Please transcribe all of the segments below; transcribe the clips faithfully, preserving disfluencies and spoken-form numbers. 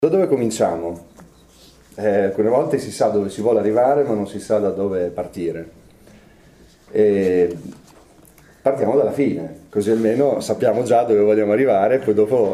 Da dove cominciamo? Eh, alcune volte si sa dove si vuole arrivare, ma non si sa da dove partire. E partiamo dalla fine, così almeno sappiamo già dove vogliamo arrivare, poi dopo...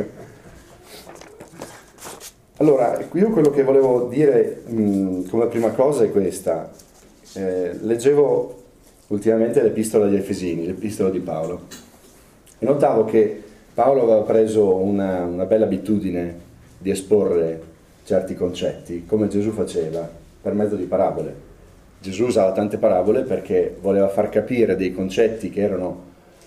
Allora, io quello che volevo dire mh, come prima cosa è questa. Eh, leggevo ultimamente l'epistola agli Efesini, l'epistola di Paolo, e notavo che Paolo aveva preso una, una bella abitudine di esporre certi concetti, come Gesù faceva, per mezzo di parabole. Gesù usava tante parabole perché voleva far capire dei concetti che erano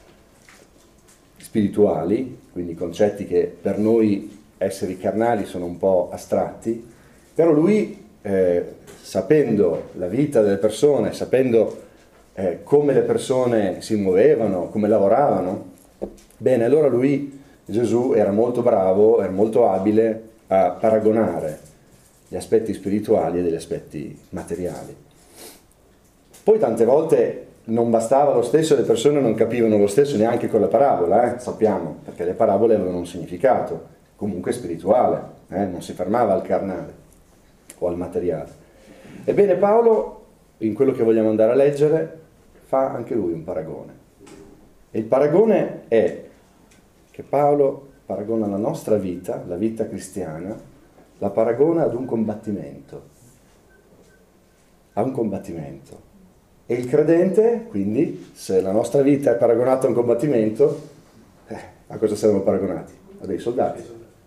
spirituali, quindi concetti che per noi esseri carnali sono un po' astratti, però lui, eh, sapendo la vita delle persone, sapendo eh, come le persone si muovevano, come lavoravano, bene, allora lui, Gesù, era molto bravo, era molto abile a paragonare gli aspetti spirituali e degli aspetti materiali. Poi tante volte non bastava lo stesso, le persone non capivano lo stesso neanche con la parabola, eh? Sappiamo, perché le parabole avevano un significato, comunque spirituale, eh? Non si fermava al carnale o al materiale. Ebbene Paolo, in quello che vogliamo andare a leggere, fa anche lui un paragone. E il paragone è che Paolo paragona la nostra vita, la vita cristiana, la paragona ad un combattimento, a un combattimento. E il credente, quindi, se la nostra vita è paragonata a un combattimento, eh, a cosa saremo paragonati? A dei soldati.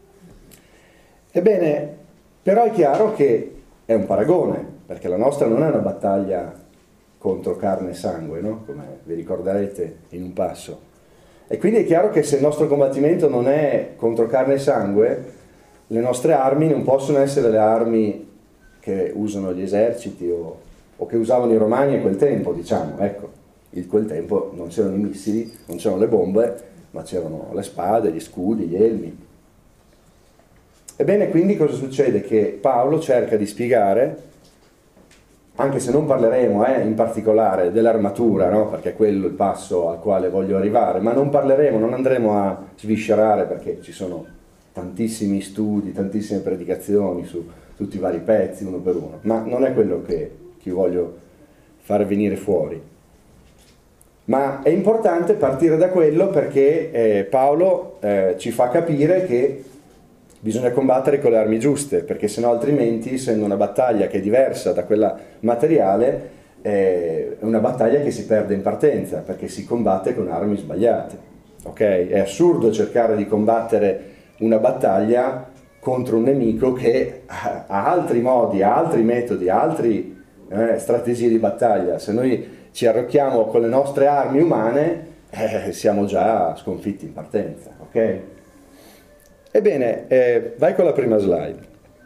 Ebbene, però è chiaro che è un paragone, perché la nostra non è una battaglia contro carne e sangue, no? Come vi ricorderete in un passo. E quindi è chiaro che se il nostro combattimento non è contro carne e sangue, le nostre armi non possono essere le armi che usano gli eserciti o, o che usavano i romani a quel tempo, diciamo, ecco. In quel tempo non c'erano i missili, non c'erano le bombe, ma c'erano le spade, gli scudi, gli elmi. Ebbene, quindi cosa succede? Che Paolo cerca di spiegare, anche se non parleremo eh, in particolare dell'armatura, no? Perché è quello il passo al quale voglio arrivare, ma non parleremo, non andremo a sviscerare perché ci sono tantissimi studi, tantissime predicazioni su tutti i vari pezzi, uno per uno, ma non è quello che, che voglio fare venire fuori. Ma è importante partire da quello perché eh, Paolo eh, ci fa capire che bisogna combattere con le armi giuste, perché sennò altrimenti, essendo una battaglia che è diversa da quella materiale, è una battaglia che si perde in partenza, perché si combatte con armi sbagliate. Okay? È assurdo cercare di combattere una battaglia contro un nemico che ha altri modi, ha altri metodi, ha altre eh, strategie di battaglia. Se noi ci arrocchiamo con le nostre armi umane, eh, siamo già sconfitti in partenza. Ok? Ebbene, eh, vai con la prima slide.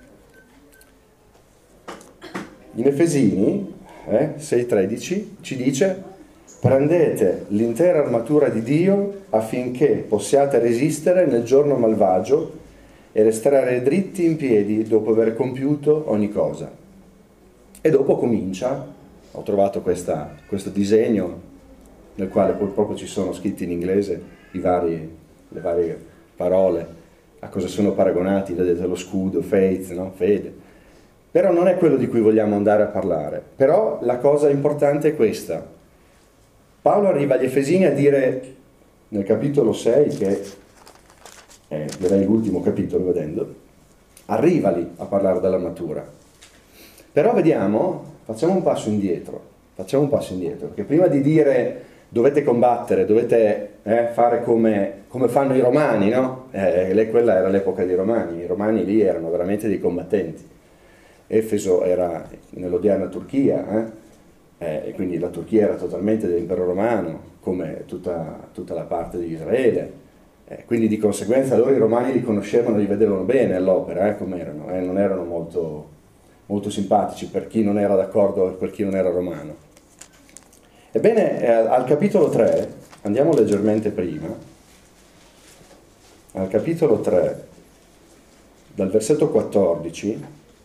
In Efesini eh, sei tredici ci dice: prendete l'intera armatura di Dio affinché possiate resistere nel giorno malvagio e restare dritti in piedi dopo aver compiuto ogni cosa. E dopo comincia, ho trovato questa, questo disegno nel quale poi proprio ci sono scritti in inglese i vari, le varie parole, a cosa sono paragonati, vedete lo scudo, faith, no? Fede. Però non è quello di cui vogliamo andare a parlare. Però la cosa importante è questa. Paolo arriva agli Efesini a dire, nel capitolo sei, che è direi l'ultimo capitolo vedendo, arriva lì a parlare dell'armatura. Però vediamo, facciamo un passo indietro, facciamo un passo indietro, perché prima di dire dovete combattere, dovete eh, fare come, come fanno i romani, no? Eh, quella era l'epoca dei romani, i romani lì erano veramente dei combattenti. Efeso era nell'odierna Turchia, eh? Eh, e quindi la Turchia era totalmente dell'impero romano, come tutta, tutta la parte di Israele. Eh, quindi di conseguenza loro i romani li conoscevano, li vedevano bene all'opera, eh, come erano, eh? Non erano molto, molto simpatici per chi non era d'accordo, per chi non era romano. Ebbene, eh, al capitolo tre, andiamo leggermente prima, al capitolo tre, dal versetto quattordici,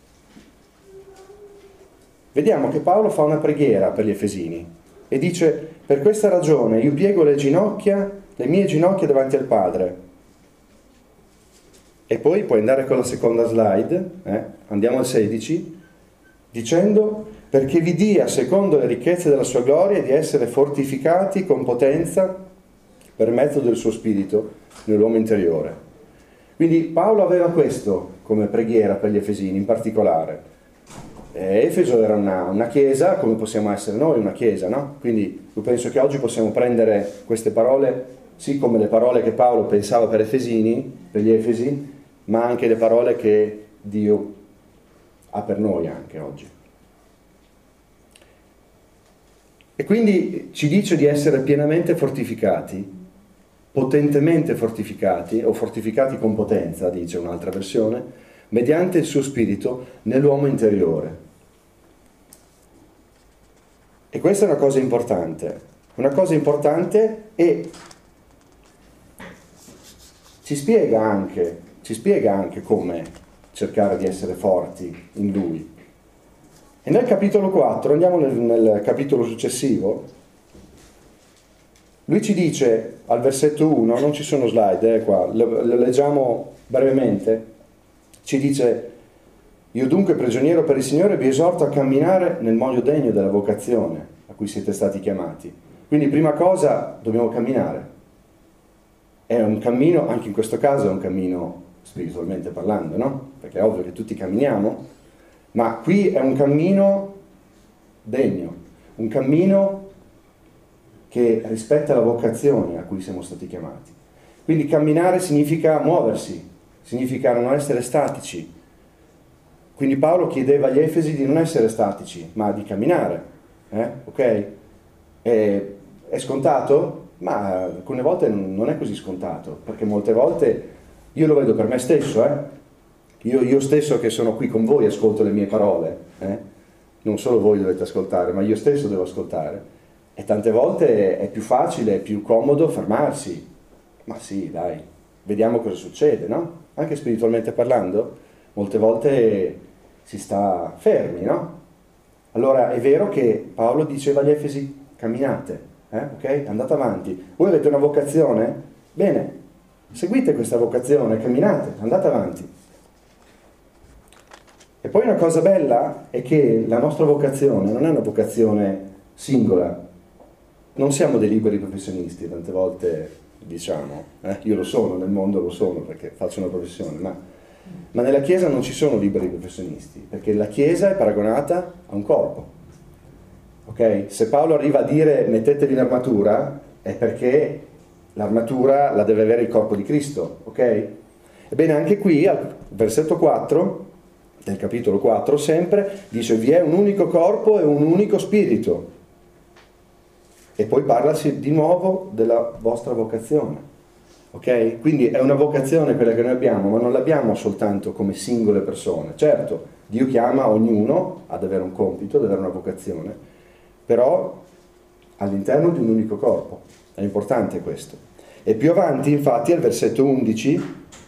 vediamo che Paolo fa una preghiera per gli Efesini e dice: per questa ragione io piego le ginocchia, le mie ginocchia davanti al Padre E poi puoi andare con la seconda slide, eh? Andiamo al sedici, dicendo: perché vi dia, secondo le ricchezze della sua gloria, di essere fortificati con potenza per mezzo del suo spirito nell'uomo interiore. Quindi Paolo aveva questo come preghiera per gli Efesini in particolare. Efeso era una, una chiesa, come possiamo essere noi, una chiesa, no? Quindi io penso che oggi possiamo prendere queste parole, sì, come le parole che Paolo pensava per Efesini, per gli Efesi, ma anche le parole che Dio ha per noi anche oggi. E quindi ci dice di essere pienamente fortificati, potentemente fortificati, o fortificati con potenza, dice un'altra versione, mediante il suo spirito nell'uomo interiore. E questa è una cosa importante, una cosa importante e ci spiega anche, ci spiega anche come cercare di essere forti in Lui. E nel capitolo quattro, andiamo nel, nel capitolo successivo, lui ci dice al versetto uno, non ci sono slide, eh, qua, lo, lo leggiamo brevemente, ci dice: io dunque prigioniero per il Signore vi esorto a camminare nel modo degno della vocazione a cui siete stati chiamati. Quindi prima cosa dobbiamo camminare. È un cammino, anche in questo caso è un cammino spiritualmente parlando, no? Perché è ovvio che tutti camminiamo, ma qui è un cammino degno, un cammino che rispetta la vocazione a cui siamo stati chiamati. Quindi camminare significa muoversi, significa non essere statici. Quindi Paolo chiedeva agli Efesi di non essere statici, ma di camminare. Eh? Ok? È, è scontato? Ma alcune volte non è così scontato, perché molte volte io lo vedo per me stesso, eh? io, io stesso che sono qui con voi ascolto le mie parole, eh? Non solo voi dovete ascoltare, ma io stesso devo ascoltare. E tante volte è più facile, è più comodo fermarsi. Ma sì, dai, vediamo cosa succede, no? Anche spiritualmente parlando, molte volte si sta fermi, no? Allora è vero che Paolo diceva agli Efesi: camminate, eh? Ok? Andate avanti. Voi avete una vocazione? Bene, seguite questa vocazione, camminate, andate avanti. E poi una cosa bella è che la nostra vocazione non è una vocazione singola. Non siamo dei liberi professionisti, tante volte diciamo, eh? Io lo sono, nel mondo lo sono perché faccio una professione, ma, ma nella Chiesa non ci sono liberi professionisti, perché la Chiesa è paragonata a un corpo. Ok? Se Paolo arriva a dire mettetevi l'armatura, è perché l'armatura la deve avere il corpo di Cristo, ok? Ebbene anche qui, al versetto quattro, del capitolo quattro, sempre, dice: vi è un unico corpo e un unico spirito. E poi parlasi di nuovo della vostra vocazione, ok? Quindi è una vocazione quella che noi abbiamo, ma non l'abbiamo soltanto come singole persone. Certo, Dio chiama ognuno ad avere un compito, ad avere una vocazione, però all'interno di un unico corpo. È importante questo. E più avanti, infatti, al versetto undici,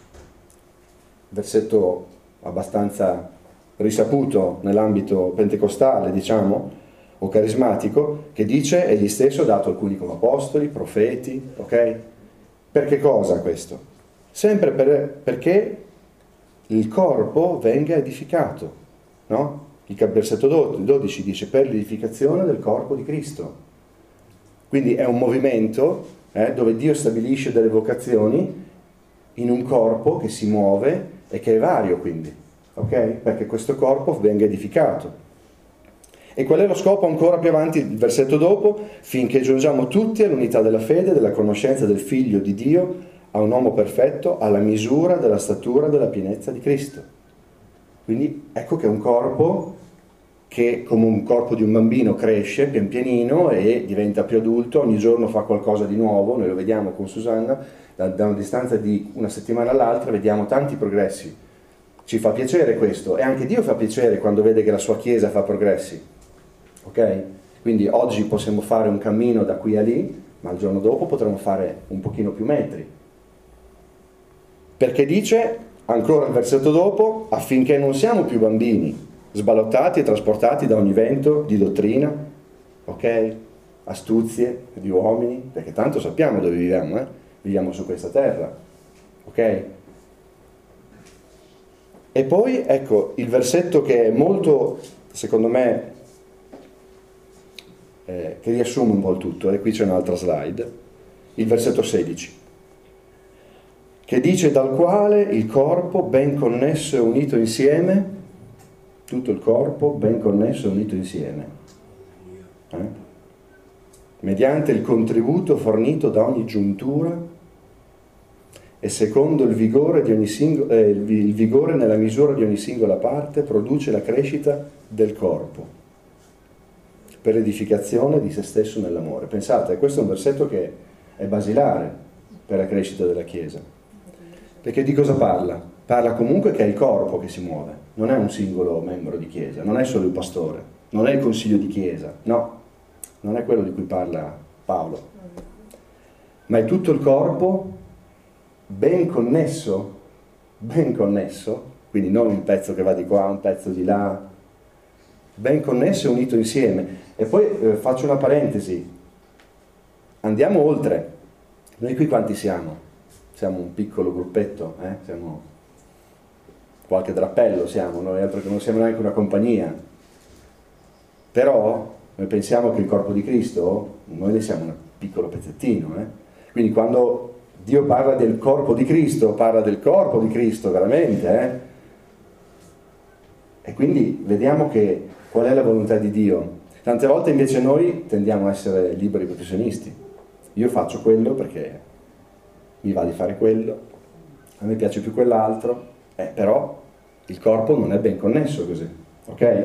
versetto abbastanza risaputo nell'ambito pentecostale, diciamo, o carismatico, che dice: egli stesso ha dato alcuni come apostoli, profeti, ok? Per che cosa questo? Sempre per, perché il corpo venga edificato, no? Il versetto dodici dice: per l'edificazione del corpo di Cristo. Quindi è un movimento eh, dove Dio stabilisce delle vocazioni in un corpo che si muove e che è vario, quindi, ok? Perché questo corpo venga edificato. E qual è lo scopo ancora più avanti, il versetto dopo? Finché giungiamo tutti all'unità della fede, della conoscenza del Figlio di Dio, a un uomo perfetto, alla misura della statura della pienezza di Cristo. Quindi ecco che è un corpo che, come un corpo di un bambino, cresce pian pianino e diventa più adulto, ogni giorno fa qualcosa di nuovo. Noi lo vediamo con Susanna, da, da una distanza di una settimana all'altra vediamo tanti progressi. Ci fa piacere questo, e anche Dio fa piacere quando vede che la sua Chiesa fa progressi. Ok? Quindi oggi possiamo fare un cammino da qui a lì, ma il giorno dopo potremo fare un pochino più metri. Perché dice, ancora il versetto dopo, affinché non siamo più bambini, sballottati e trasportati da ogni vento di dottrina, ok? Astuzie di uomini, perché tanto sappiamo dove viviamo, eh? Viviamo su questa terra, ok? E poi, ecco, il versetto che è molto, secondo me, eh, che riassume un po' il tutto, e qui c'è un'altra slide, il versetto sedici, che dice: dal quale il corpo ben connesso e unito insieme, tutto il corpo ben connesso e unito insieme, eh? mediante il contributo fornito da ogni giuntura e secondo il vigore, di ogni singolo, eh, il vigore nella misura di ogni singola parte, produce la crescita del corpo per l'edificazione di se stesso nell'amore. Pensate, questo è un versetto che è basilare per la crescita della Chiesa. Perché di cosa parla? Parla comunque che è il corpo che si muove, non è un singolo membro di Chiesa, non è solo il pastore, non è il consiglio di Chiesa, no, non è quello di cui parla Paolo, ma è tutto il corpo ben connesso, ben connesso, quindi non un pezzo che va di qua, un pezzo di là, ben connesso e unito insieme. E poi eh, faccio una parentesi, andiamo oltre, noi qui quanti siamo? Siamo un piccolo gruppetto, eh? Siamo qualche drappello, siamo, noi altro che non siamo neanche una compagnia, però noi pensiamo che il corpo di Cristo, noi ne siamo un piccolo pezzettino, eh? Quindi quando Dio parla del corpo di Cristo, parla del corpo di Cristo veramente, eh? E quindi vediamo che qual è la volontà di Dio. Tante volte invece noi tendiamo a essere liberi professionisti. Io faccio quello perché mi va di fare quello, a me piace più quell'altro, eh, però il corpo non è ben connesso così, ok?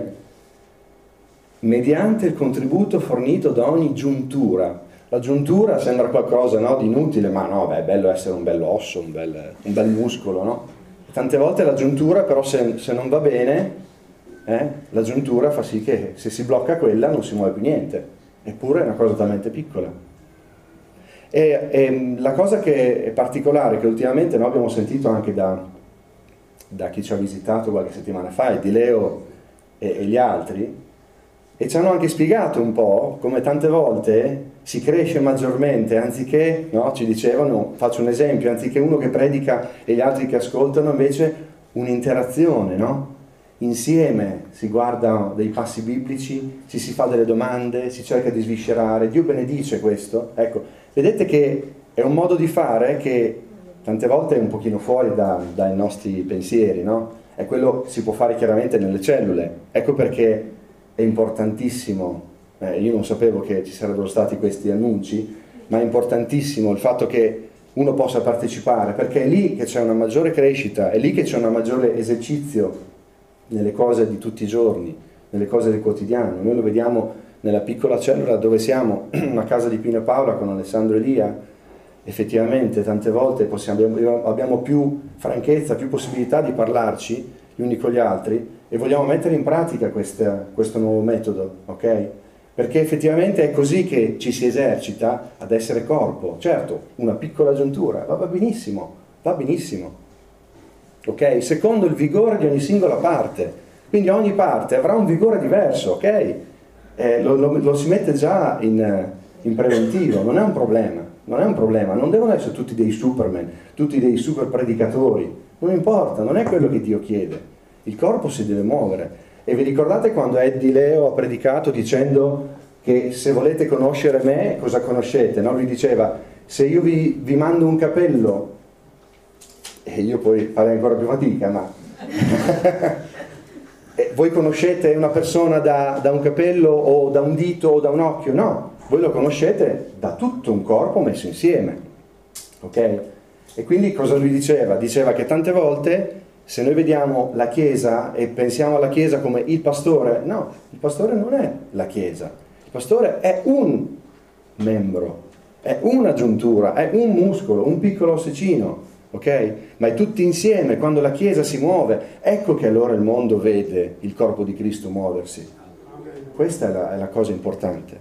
Mediante il contributo fornito da ogni giuntura. La giuntura sembra qualcosa, no, di inutile, ma no, beh, è bello essere un bel osso, un bel, un bel muscolo, no? Tante volte la giuntura però se, se non va bene, eh, la giuntura fa sì che se si blocca quella non si muove più niente, eppure è una cosa talmente piccola. E, e la cosa che è particolare, che ultimamente noi abbiamo sentito anche da, da chi ci ha visitato qualche settimana fa, il di Leo e, e gli altri, e ci hanno anche spiegato un po' come tante volte si cresce maggiormente, anziché, no, ci dicevano, faccio un esempio, anziché uno che predica e gli altri che ascoltano, invece un'interazione, no? Insieme si guardano dei passi biblici, ci si fa delle domande, si cerca di sviscerare, Dio benedice questo. Ecco, vedete che è un modo di fare che tante volte è un pochino fuori da, dai nostri pensieri, no? E quello si può fare chiaramente nelle cellule, ecco perché è importantissimo, eh, io non sapevo che ci sarebbero stati questi annunci, ma è importantissimo il fatto che uno possa partecipare, perché è lì che c'è una maggiore crescita, è lì che c'è un maggiore esercizio nelle cose di tutti i giorni, nelle cose del quotidiano. Noi lo vediamo nella piccola cellula dove siamo, a casa di Pino e Paola con Alessandro e Elia, effettivamente tante volte possiamo, abbiamo più franchezza, più possibilità di parlarci gli uni con gli altri, e vogliamo mettere in pratica questa, questo nuovo metodo, ok? Perché effettivamente è così che ci si esercita ad essere corpo. Certo, una piccola giuntura, va benissimo, va benissimo, ok? Secondo il vigore di ogni singola parte, quindi ogni parte avrà un vigore diverso, ok? Eh, lo, lo, lo si mette già in, in preventivo, non è un problema, non è un problema, non devono essere tutti dei superman, tutti dei super predicatori, non importa, non è quello che Dio chiede. Il corpo si deve muovere. E vi ricordate quando Eddie Leo ha predicato dicendo che se volete conoscere me, cosa conoscete? No? Lui diceva, se io vi, vi mando un capello, e io poi farei ancora più fatica, ma e voi conoscete una persona da, da un capello o da un dito o da un occhio? No, voi lo conoscete da tutto un corpo messo insieme, ok? E quindi cosa lui diceva? Diceva che tante volte se noi vediamo la Chiesa e pensiamo alla Chiesa come il pastore, no, il pastore non è la Chiesa, il pastore è un membro, è una giuntura, è un muscolo, un piccolo ossicino, ok? Ma è tutti insieme, quando la Chiesa si muove, ecco che allora il mondo vede il corpo di Cristo muoversi. Questa è la, è la cosa importante.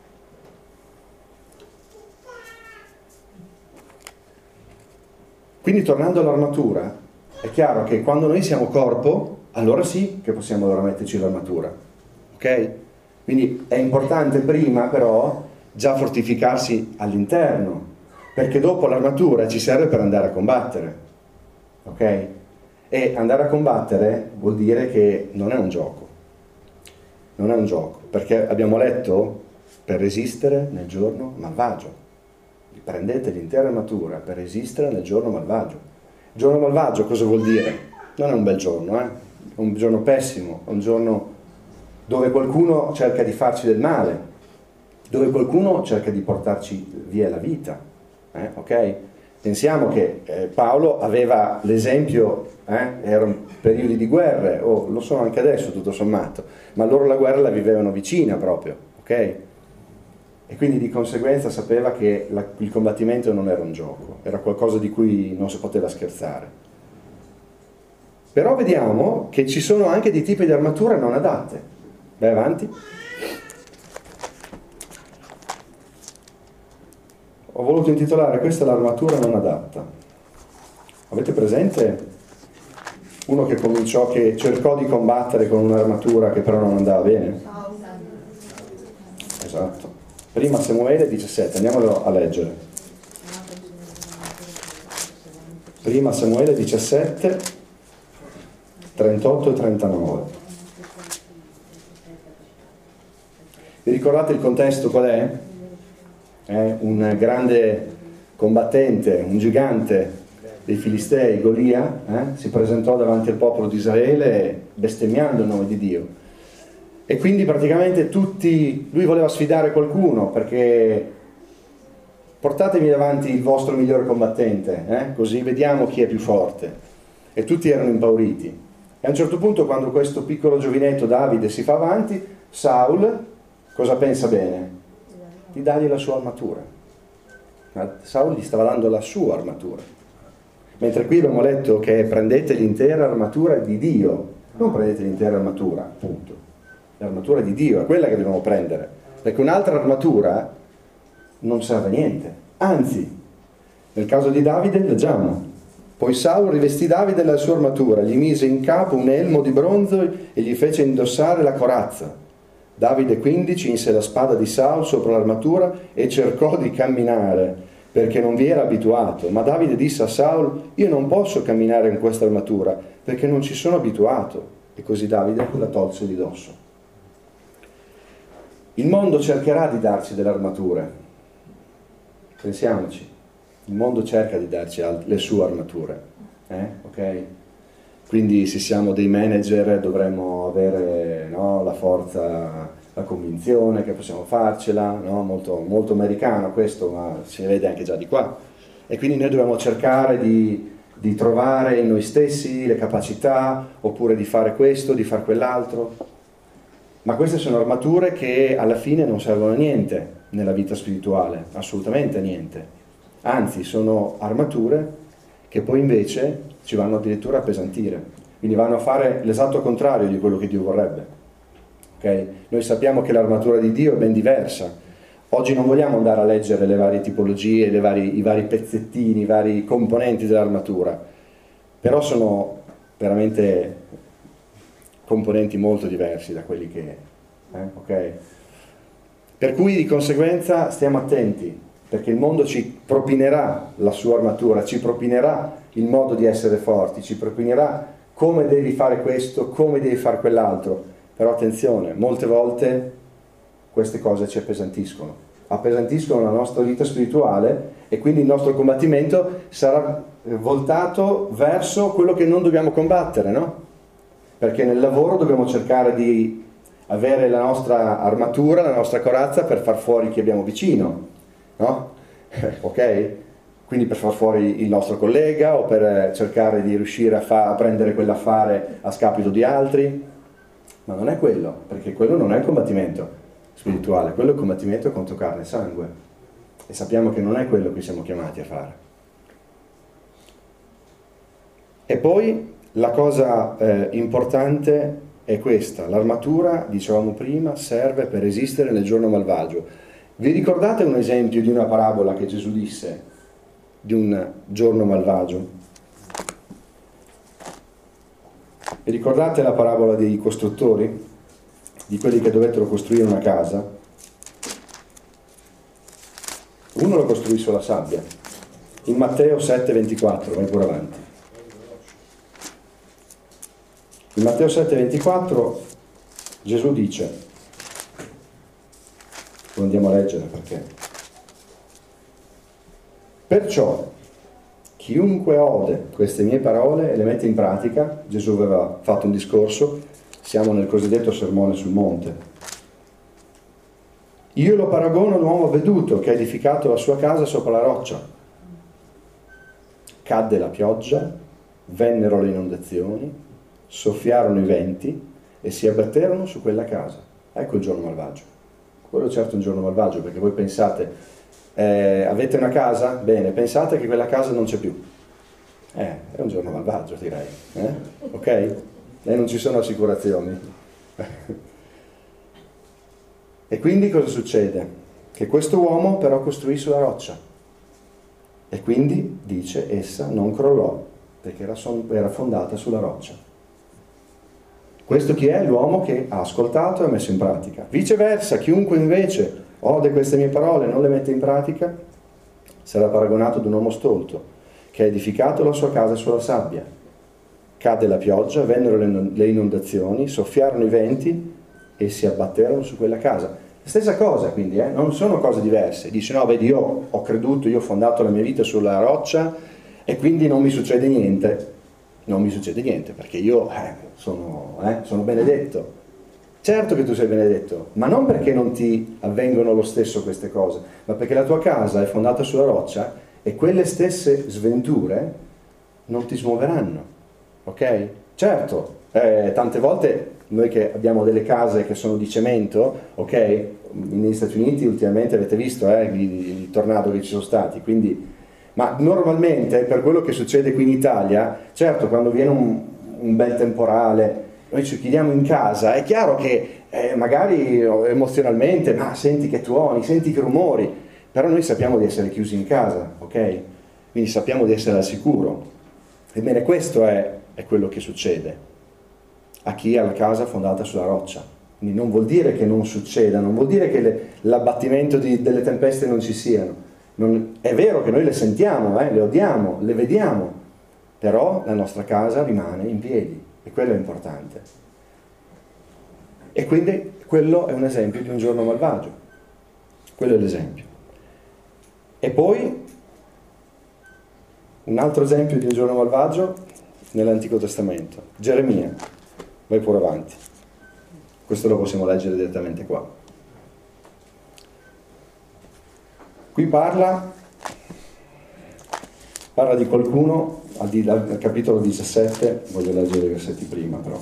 Quindi tornando all'armatura, è chiaro che quando noi siamo corpo, allora sì che possiamo allora metterci l'armatura, ok? Quindi è importante prima però già fortificarsi all'interno, perché dopo l'armatura ci serve per andare a combattere, ok? E andare a combattere vuol dire che non è un gioco, non è un gioco, perché abbiamo letto per resistere nel giorno malvagio. Prendete l'intera armatura per resistere nel giorno malvagio. Il giorno malvagio cosa vuol dire? Non è un bel giorno, eh? È un giorno pessimo, è un giorno dove qualcuno cerca di farci del male, dove qualcuno cerca di portarci via la vita, eh? Ok? Pensiamo che eh, Paolo aveva l'esempio, eh? erano periodi di guerre, o oh, lo sono anche adesso tutto sommato, ma loro la guerra la vivevano vicina proprio, ok? E quindi di conseguenza sapeva che la, il combattimento non era un gioco, era qualcosa di cui non si poteva scherzare. Però vediamo che ci sono anche dei tipi di armature non adatte. Vai avanti. Ho voluto intitolare questa l'armatura non adatta. Avete presente uno che cominciò, che cercò di combattere con un'armatura che però non andava bene? Esatto. Prima Samuele diciassette, andiamolo a leggere. Prima Samuele diciassette, trentotto e trentanove. Vi ricordate il contesto qual è? È un grande combattente, un gigante dei Filistei, Golia, eh? si presentò davanti al popolo di Israele bestemmiando il nome di Dio. E quindi praticamente tutti, lui voleva sfidare qualcuno, perché portatemi davanti il vostro migliore combattente, eh? così vediamo chi è più forte. E tutti erano impauriti. E a un certo punto, quando questo piccolo giovinetto Davide si fa avanti, Saul cosa pensa bene? Di dargli la sua armatura. Ma Saul gli stava dando la sua armatura. Mentre qui abbiamo letto che prendete l'intera armatura di Dio, non prendete l'intera armatura, appunto. L'armatura di Dio è quella che dobbiamo prendere, perché un'altra armatura non serve a niente. Anzi, nel caso di Davide leggiamo: poi Saul rivestì Davide della sua armatura, gli mise in capo un elmo di bronzo e gli fece indossare la corazza. Davide quindi cinse la spada di Saul sopra l'armatura e cercò di camminare, perché non vi era abituato. Ma Davide disse a Saul: io non posso camminare in questa armatura, perché non ci sono abituato. E così Davide la tolse di dosso. Il mondo cercherà di darci delle armature, pensiamoci, il mondo cerca di darci le sue armature, eh? Ok? Quindi se siamo dei manager dovremmo avere, no, la forza, la convinzione che possiamo farcela, no? molto, molto americano questo, ma si vede anche già di qua. E quindi noi dobbiamo cercare di, di trovare in noi stessi le capacità, oppure di fare questo, di fare quell'altro. Ma queste sono armature che alla fine non servono a niente nella vita spirituale, assolutamente a niente. Anzi, sono armature che poi invece ci vanno addirittura a appesantire, quindi vanno a fare l'esatto contrario di quello che Dio vorrebbe. Okay? Noi sappiamo che l'armatura di Dio è ben diversa. Oggi non vogliamo andare a leggere le varie tipologie, le vari, i vari pezzettini, i vari componenti dell'armatura, però sono veramente componenti molto diversi da quelli che... Eh? Okay? Per cui di conseguenza stiamo attenti, perché il mondo ci propinerà la sua armatura, ci propinerà il modo di essere forti, ci propinerà come devi fare questo, come devi fare quell'altro. Però attenzione, molte volte queste cose ci appesantiscono, appesantiscono la nostra vita spirituale, e quindi il nostro combattimento sarà voltato verso quello che non dobbiamo combattere, no? Perché nel lavoro dobbiamo cercare di avere la nostra armatura, la nostra corazza per far fuori chi abbiamo vicino, no? Ok? Quindi per far fuori il nostro collega, o per cercare di riuscire a, fa- a prendere quell'affare a scapito di altri. Ma non è quello, perché quello non è il combattimento spirituale, quello è il combattimento contro carne e sangue. E sappiamo che non è quello che siamo chiamati a fare. E poi la cosa eh, importante è questa: l'armatura, dicevamo prima, serve per resistere nel giorno malvagio. Vi ricordate un esempio di una parabola che Gesù disse di un giorno malvagio? Vi ricordate la parabola dei costruttori? Di quelli che dovettero costruire una casa? Uno lo costruì sulla sabbia. In Matteo sette ventiquattro, vai pure avanti. In Matteo sette ventiquattro Gesù dice, lo andiamo a leggere perché, perciò chiunque ode queste mie parole e le mette in pratica, Gesù aveva fatto un discorso, siamo nel cosiddetto sermone sul monte, io lo paragono all'uomo avveduto che ha edificato la sua casa sopra la roccia. Cadde la pioggia, vennero le inondazioni, soffiarono i venti e si abbatterono su quella casa. Ecco il giorno malvagio. Quello certo è un giorno malvagio, perché voi pensate, eh, avete una casa? Bene, pensate che quella casa non c'è più. Eh, è un giorno malvagio, direi. Eh? Ok? E non ci sono assicurazioni. E quindi cosa succede? Che questo uomo però costruì sulla roccia. E quindi, dice, essa non crollò, perché era, son, era fondata sulla roccia. Questo chi è? L'uomo che ha ascoltato e ha messo in pratica. Viceversa, chiunque invece ode queste mie parole e non le mette in pratica, sarà paragonato ad un uomo stolto, che ha edificato la sua casa sulla sabbia. Cadde la pioggia, vennero le inondazioni, soffiarono i venti e si abbatterono su quella casa. Stessa cosa, quindi, eh? Non sono cose diverse. Dice, no, vedi, io ho creduto, io ho fondato la mia vita sulla roccia e quindi non mi succede niente. Non mi succede niente, perché io eh, sono, eh, sono benedetto. Certo che tu sei benedetto, ma non perché non ti avvengono lo stesso queste cose, ma perché la tua casa è fondata sulla roccia e quelle stesse sventure non ti smuoveranno, ok? Certo, eh, tante volte noi che abbiamo delle case che sono di cemento, ok? Negli Stati Uniti ultimamente avete visto eh, i, i tornado che ci sono stati, quindi, ma normalmente per quello che succede qui in Italia, certo quando viene un, un bel temporale, noi ci chiudiamo in casa, è chiaro che eh, magari emozionalmente, ma senti che tuoni, senti che rumori, però noi sappiamo di essere chiusi in casa, ok? Quindi sappiamo di essere al sicuro. Ebbene, questo è, è quello che succede a chi ha la casa fondata sulla roccia. Quindi non vuol dire che non succeda, non vuol dire che le, l'abbattimento di, delle tempeste non ci siano. Non, è vero che noi le sentiamo, eh, le odiamo, le vediamo, però la nostra casa rimane in piedi e quello è importante. E quindi quello è un esempio di un giorno malvagio. Quello è l'esempio. E poi un altro esempio di un giorno malvagio nell'Antico Testamento, Geremia. Vai pure avanti. Questo lo possiamo leggere direttamente qua. Qui parla, parla di qualcuno, al, al capitolo diciassette, voglio leggere i versetti prima però.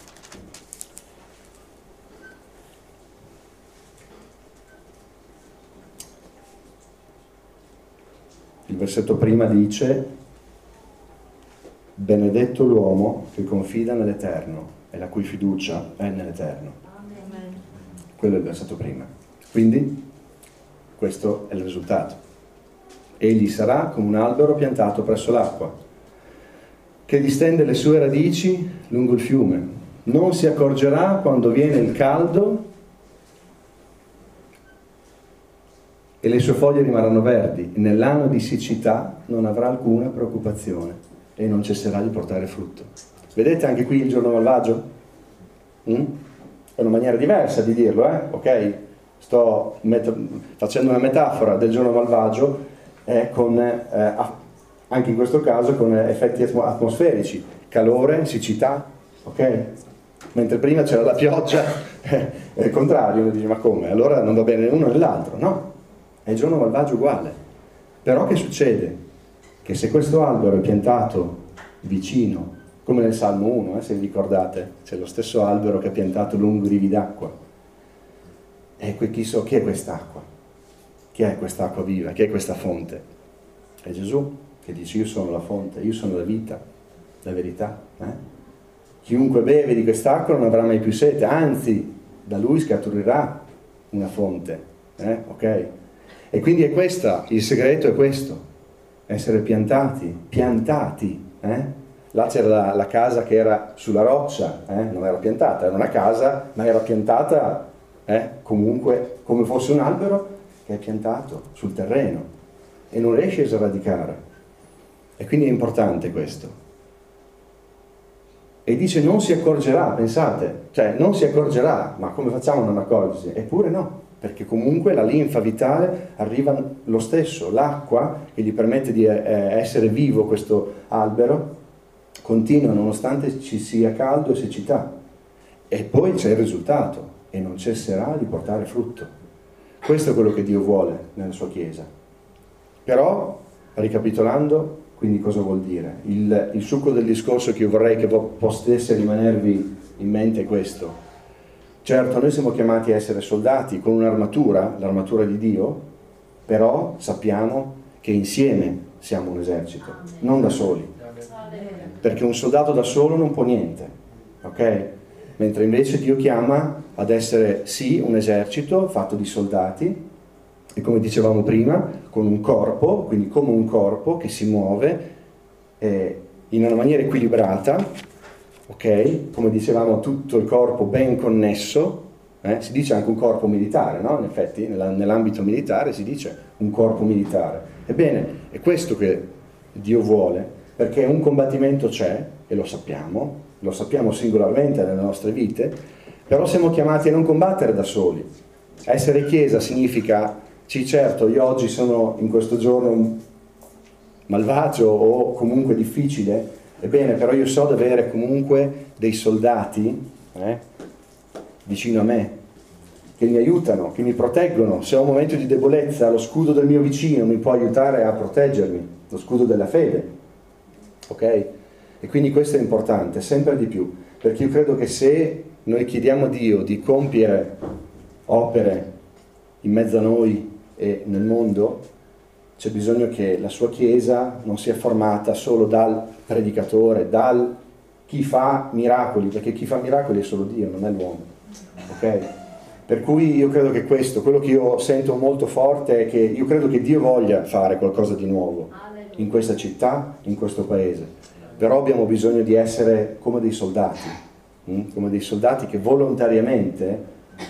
Il versetto prima dice: benedetto l'uomo che confida nell'Eterno e la cui fiducia è nell'Eterno. Amen. Quello è il versetto prima. Quindi questo è il risultato. Egli sarà come un albero piantato presso l'acqua, che distende le sue radici lungo il fiume. Non si accorgerà quando viene il caldo e le sue foglie rimarranno verdi. Nell'anno di siccità non avrà alcuna preoccupazione e non cesserà di portare frutto. Vedete anche qui il giorno malvagio? Mm? È una maniera diversa di dirlo, eh? Ok? Sto met- facendo una metafora del giorno malvagio eh, con, eh, anche in questo caso con effetti atmosferici, calore, siccità, ok? Mentre prima c'era la pioggia, è il contrario, uno dice ma come? Allora non va bene l'uno né l'altro, no? È il giorno malvagio uguale. Però che succede? Che se questo albero è piantato vicino, come nel Salmo uno, eh, se vi ricordate, c'è lo stesso albero che è piantato lungo i rivi d'acqua. E chi, so, chi è quest'acqua? Chi è quest'acqua viva? Chi è questa fonte? È Gesù che dice io sono la fonte, io sono la vita, la verità. Eh? Chiunque beve di quest'acqua non avrà mai più sete, anzi da lui scaturirà una fonte. Eh? Ok? E quindi è questo, il segreto è questo, essere piantati, piantati, eh? Là c'era la, la casa che era sulla roccia, eh? Non era piantata, era una casa, ma era piantata eh? comunque come fosse un albero che è piantato sul terreno e non riesce a sradicare. E quindi è importante questo. E dice non si accorgerà, pensate, cioè non si accorgerà, ma come facciamo a non accorgersi? Eppure no, perché comunque la linfa vitale arriva lo stesso, l'acqua che gli permette di eh, essere vivo questo albero continua nonostante ci sia caldo e siccità, e poi c'è il risultato e non cesserà di portare frutto. Questo è quello che Dio vuole nella sua Chiesa. Però, ricapitolando, quindi cosa vuol dire? Il, il succo del discorso che io vorrei che potesse rimanervi in mente è questo. Certo, noi siamo chiamati a essere soldati con un'armatura, l'armatura di Dio, però sappiamo che insieme siamo un esercito, non da soli. Perché un soldato da solo non può niente, ok? Mentre invece Dio chiama ad essere sì un esercito fatto di soldati, e come dicevamo prima, con un corpo, quindi come un corpo che si muove eh, in una maniera equilibrata, ok? Come dicevamo, tutto il corpo ben connesso, eh? Si dice anche un corpo militare, no? In effetti, nella, nell'ambito militare si dice un corpo militare. Ebbene, è questo che Dio vuole, perché un combattimento c'è, e lo sappiamo, lo sappiamo singolarmente nelle nostre vite, però siamo chiamati a non combattere da soli. Essere Chiesa significa, sì certo, io oggi sono in questo giorno malvagio o comunque difficile, ebbene però io so di avere comunque dei soldati eh, vicino a me, che mi aiutano, che mi proteggono. Se ho un momento di debolezza, lo scudo del mio vicino mi può aiutare a proteggermi, lo scudo della fede, ok? E quindi questo è importante, sempre di più, perché io credo che se noi chiediamo a Dio di compiere opere in mezzo a noi e nel mondo, c'è bisogno che la sua Chiesa non sia formata solo dal predicatore, dal chi fa miracoli, perché chi fa miracoli è solo Dio, non è l'uomo, ok? Per cui io credo che questo, quello che io sento molto forte è che io credo che Dio voglia fare qualcosa di nuovo in questa città, in questo paese, però abbiamo bisogno di essere come dei soldati, hm? come dei soldati che volontariamente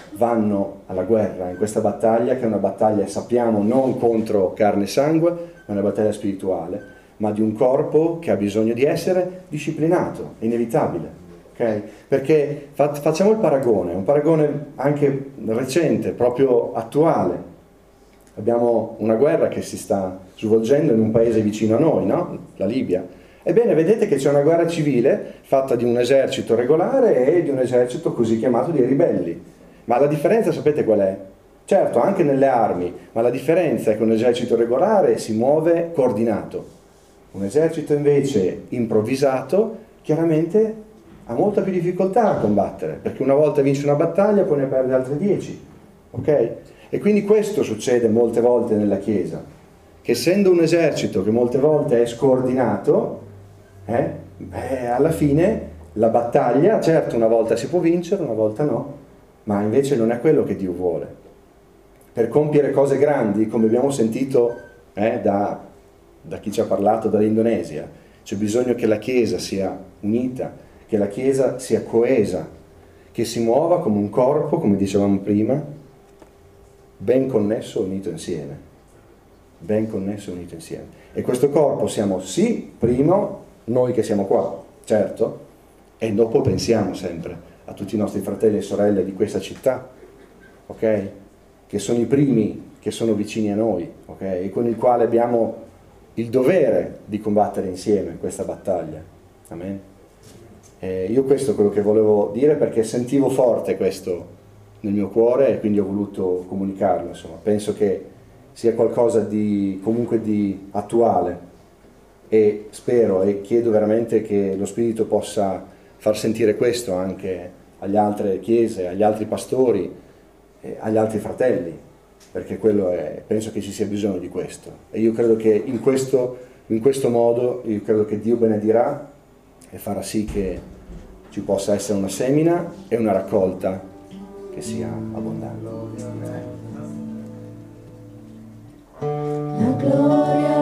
vanno alla guerra in questa battaglia, che è una battaglia, sappiamo, non contro carne e sangue, ma una battaglia spirituale, ma di un corpo che ha bisogno di essere disciplinato, è inevitabile, ok? Perché fa, facciamo il paragone, un paragone anche recente, proprio attuale. Abbiamo una guerra che si sta svolgendo in un paese vicino a noi, no? La Libia. Ebbene, vedete che c'è una guerra civile fatta di un esercito regolare e di un esercito così chiamato di ribelli. Ma la differenza sapete qual è? Certo, anche nelle armi, ma la differenza è che un esercito regolare si muove coordinato. Un esercito invece improvvisato chiaramente ha molta più difficoltà a combattere, perché una volta vince una battaglia poi ne perde altre dieci, ok? E quindi questo succede molte volte nella Chiesa, che essendo un esercito che molte volte è scordinato, eh, eh, alla fine la battaglia, certo una volta si può vincere, una volta no, ma invece non è quello che Dio vuole. Per compiere cose grandi, come abbiamo sentito eh, da, da chi ci ha parlato dall'Indonesia, c'è bisogno che la Chiesa sia unita, che la Chiesa sia coesa, che si muova come un corpo, come dicevamo prima, ben connesso, unito insieme. Ben connesso, unito insieme. E questo corpo siamo sì, primo, noi che siamo qua, certo, e dopo pensiamo sempre a tutti i nostri fratelli e sorelle di questa città, ok? Che sono i primi, che sono vicini a noi, ok? E con il quale abbiamo il dovere di combattere insieme questa battaglia. Amen? E io questo è quello che volevo dire, perché sentivo forte questo nel mio cuore e quindi ho voluto comunicarlo, insomma. Penso che sia qualcosa di comunque di attuale e spero e chiedo veramente che lo Spirito possa far sentire questo anche agli altre chiese, agli altri pastori, eh, agli altri fratelli, perché quello è, penso che ci sia bisogno di questo. E io credo che in questo, in questo modo, io credo che Dio benedirà e farà sì che ci possa essere una semina e una raccolta che sia abbondante. La gloria